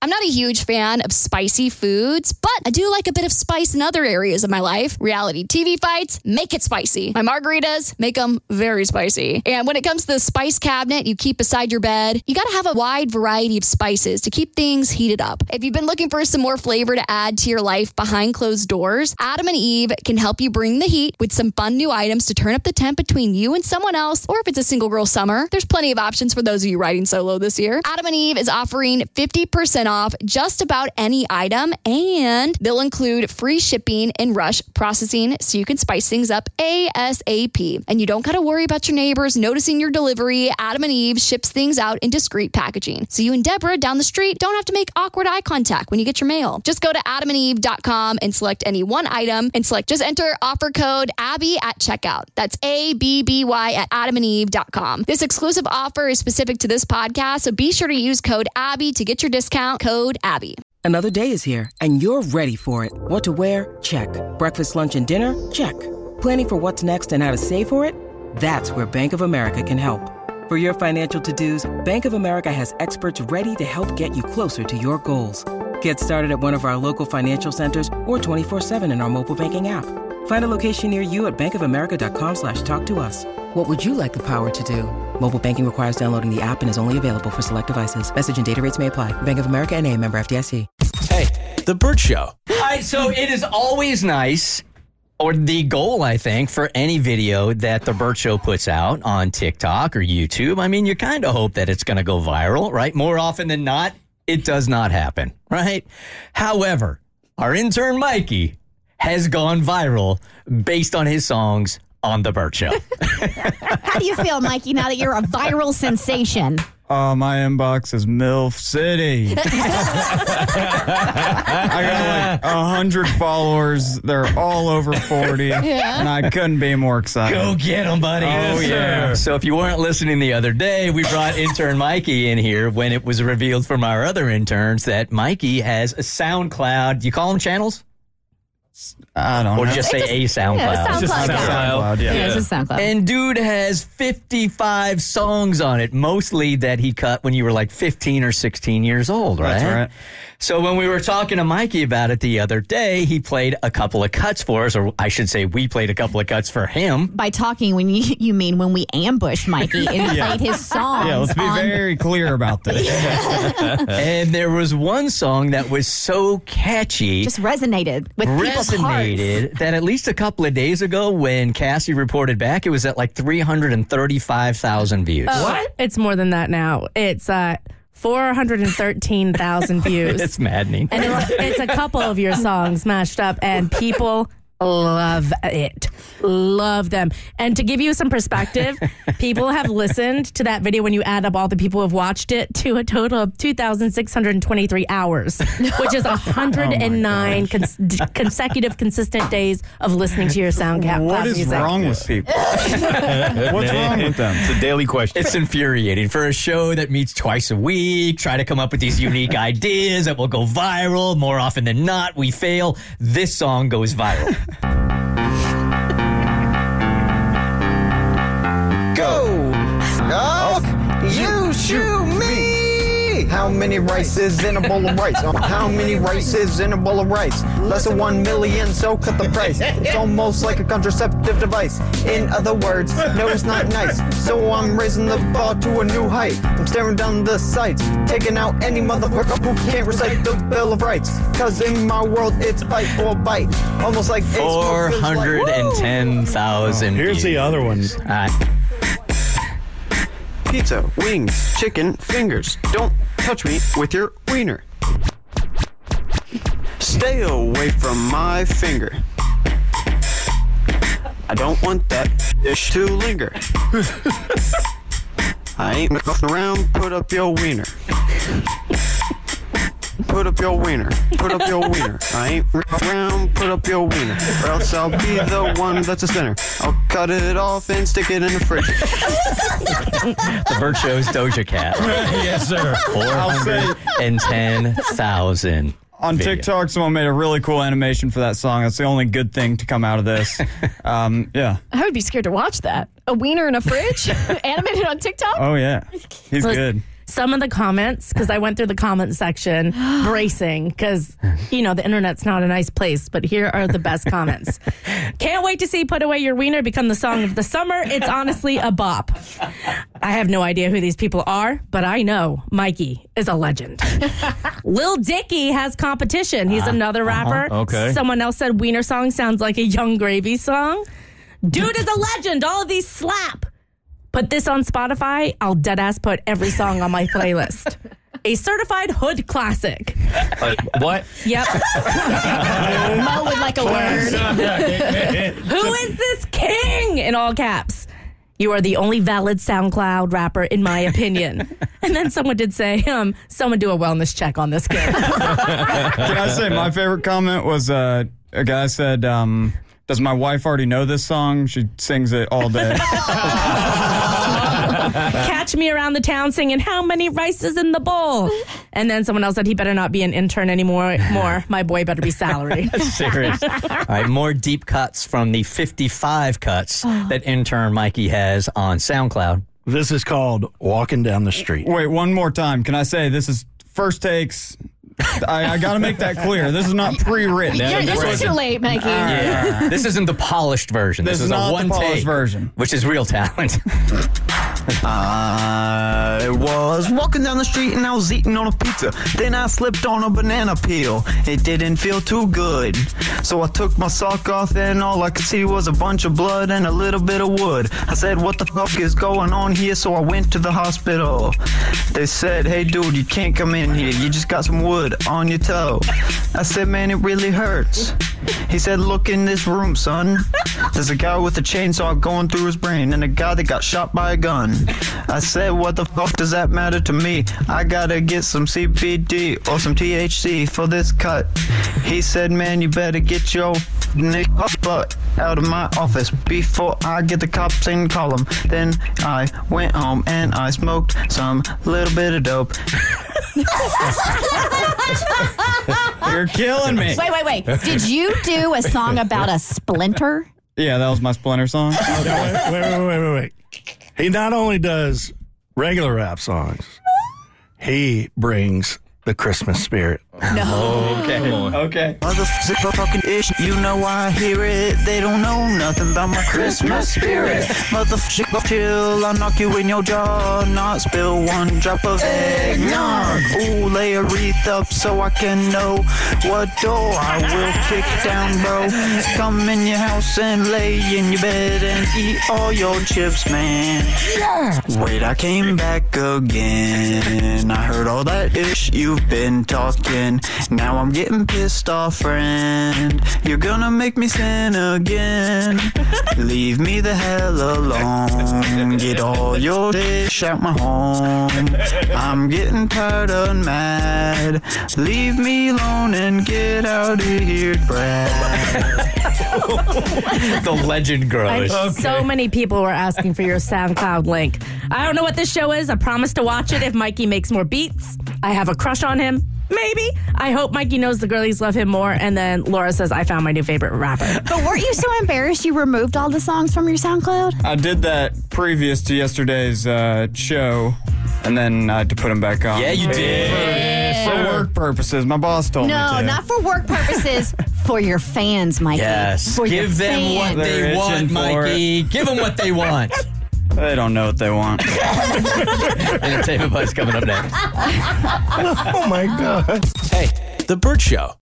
I'm not a huge fan of spicy foods, but I do like a bit of spice in other areas of my life. Reality TV fights, make it spicy. My margaritas, make them very spicy. And when it comes to the spice cabinet you keep beside your bed, you got to have a wide variety of spices to keep things heated up. If you've been looking for some more flavor to add to your life behind closed doors, Adam and Eve can help you bring the heat with some fun new items to turn up the temp between you and someone else, or if it's a single girl summer, there's plenty of options for those of you riding solo this year. Adam and Eve is offering 50% off just about any item, and they'll include free shipping and rush processing so you can spice things up ASAP. And you don't got to worry about your neighbors noticing your delivery. Adam and Eve ships things out in discreet packaging, so you and Deborah down the street don't have to make awkward eye contact when you get your mail. Just go to adamandeve.com and select any one item and just enter offer code Abby at checkout. That's ABBY at adamandeve.com. This exclusive offer is specific to this podcast, so be sure to use code Abby to get your discount. Code Abby. Another day is here, and you're ready for it. What to wear? Check. Breakfast, lunch, and dinner? Check. Planning for what's next and how to save for it? That's where Bank of America can help. For your financial to-dos, Bank of America has experts ready to help get you closer to your goals. Get started at one of our local financial centers or 24/7 in our mobile banking app. Find a location near you at bankofamerica.com/talktous. What would you like the power to do? Mobile banking requires downloading the app and is only available for select devices. Message and data rates may apply. Bank of America N.A., member FDIC. Hey, The Bert Show. All right, so it is always nice, or the goal, I think, for any video that The Bert Show puts out on TikTok or YouTube. I mean, you kind of hope that it's going to go viral, right? More often than not, it does not happen, right? However, our intern Mikey has gone viral based on his songs on The Bert Show. How do you feel, Mikey, now that you're a viral sensation? My inbox is MILF City. I got like 100 followers. They're all over 40. And I couldn't be more excited. Go get them, buddy. Oh, yeah. So if you weren't listening the other day, we brought intern Mikey in here when it was revealed from our other interns that Mikey has a SoundCloud. You call them channels? I don't know. Or just say a SoundCloud. Yeah, It's just SoundCloud. Yeah, it's a SoundCloud. And dude has 55 songs on it, mostly that he cut when you were like 15 or 16 years old, right? That's right. So when we were talking to Mikey about it the other day, he played a couple of cuts for us, or I should say we played a couple of cuts for him. By talking, when you mean when we ambushed Mikey and played his songs. Yeah, let's be very clear about this. And there was one song that was so catchy. Just resonated with people's hearts. That at least a couple of days ago when Cassie reported back, it was at like 335,000 views. What? It's more than that now. It's 413,000 views. It's maddening. And it's a couple of your songs mashed up, and people love it. Love them. And to give you some perspective, people have listened to that video when you add up all the people who have watched it to a total of 2,623 hours, which is 109 consecutive consistent days of listening to your SoundCloud What is music. wrong with people? What's wrong with them? It's a daily question. It's infuriating for a show that meets twice a week, try to come up with these unique ideas that will go viral. More often than not, we fail. This song goes viral. Go! Off! You shoot me! How many rices in a bowl of rice? How many rices in a bowl of rice? Less than 1 million, so cut the price. It's almost like a contraceptive device. In other words, no, it's not nice. So I'm raising the bar to a new height. I'm staring down the sights, taking out any motherfucker who can't recite the Bill of Rights. Cause in my world, it's bite for bite. Almost like 410,000 Here's the other one. Pizza, wings, chicken, fingers. Don't touch me with your wiener. Stay away from my finger. I don't want that dish to linger. I ain't messing around, put up your wiener. Put up your wiener. Put up your wiener. I ain't around, put up your wiener. Or else I'll be the one that's a sinner. I'll cut it off and stick it in the fridge. The Bert Show's Doja Cat. Yes, sir. 410,000. On video. TikTok, someone made a really cool animation for that song. That's the only good thing to come out of this. Yeah. I would be scared to watch that. A wiener in a fridge? Animated on TikTok? Oh, yeah. He's good. some of the comments, because I went through the comment section bracing, because, the internet's not a nice place, but here are the best comments. Can't wait to see Put Away Your Wiener become the song of the summer. It's honestly a bop. I have no idea who these people are, but I know Mikey is a legend. Lil Dicky has competition. He's another rapper. Okay. Someone else said Wiener song sounds like a Young Gravy song. Dude is a legend. All of these slap. Put this on Spotify, I'll deadass put every song on my playlist. A certified hood classic. What? Yep. Mo would like a word. Who is this king? In all caps. You are the only valid SoundCloud rapper, in my opinion. And then someone did say, someone do a wellness check on this kid. Can I say my favorite comment was a guy said, does my wife already know this song? She sings it all day. Catch me around the town singing, how many rices in the bowl? And then someone else said, he better not be an intern anymore. My boy better be salary. Serious. All right, more deep cuts from the 55 cuts that intern Mikey has on SoundCloud. This is called Walking Down the Street. Wait, one more time. Can I say this is first takes? I got to make that clear. This is not pre-written. This is too late, Mikey. Yeah. This isn't the polished version. This is not a one the polished take version. which is real talent. I was walking down the street and I was eating on a pizza. Then I slipped on a banana peel. It didn't feel too good. So I took my sock off and all I could see was a bunch of blood and a little bit of wood. I said, what the fuck is going on here? So I went to the hospital. They said, hey dude, you can't come in here. You just got some wood on your toe. I said, man, it really hurts. He said, look in this room, son. There's a guy with a chainsaw going through his brain and a guy that got shot by a gun. I said, what the fuck does that matter to me? I gotta get some CBD or some THC for this cut. He said, man, you better get your butt out of my office before I get the cops and call them. Then I went home and I smoked some little bit of dope. You're killing me. Wait. Did you do a song about a splinter? Yeah, that was my Splinter song. Wait. He not only does regular rap songs, he brings the Christmas spirit. Okay. Motherfucking ish, you know I hear it. They don't know nothing about my Christmas spirit. Motherfucker, chill, I'll knock you in your jaw. Not spill one drop of eggnog. Ooh, lay a wreath up so I can know what door I will kick down, bro. Come in your house and lay in your bed and eat all your chips, man. Wait, I came back again. I heard all that ish you've been talking. Now I'm getting pissed off, friend. You're gonna make me sin again. Leave me the hell alone. Get all your dish out my home. I'm getting tired and mad. Leave me alone and get out of here, Brad. The legend grows. So many people were asking for your SoundCloud link. I don't know what this show is. I promise to watch it if Mikey makes more beats. I have a crush on him. Maybe. I hope Mikey knows the girlies love him more. And then Laura says, I found my new favorite rapper. But weren't you so embarrassed you removed all the songs from your SoundCloud? I did that previous to yesterday's show, and then I had to put them back on. Yeah, you did. For work purposes. My boss told me to. No, not for work purposes. For your fans, Mikey. Yes. For your Give them fans. what They're they want, itching for Mikey. Give them what they want. They don't know what they want. Entertainment Buzz coming up next. Oh, my God. Hey, The Burt Show.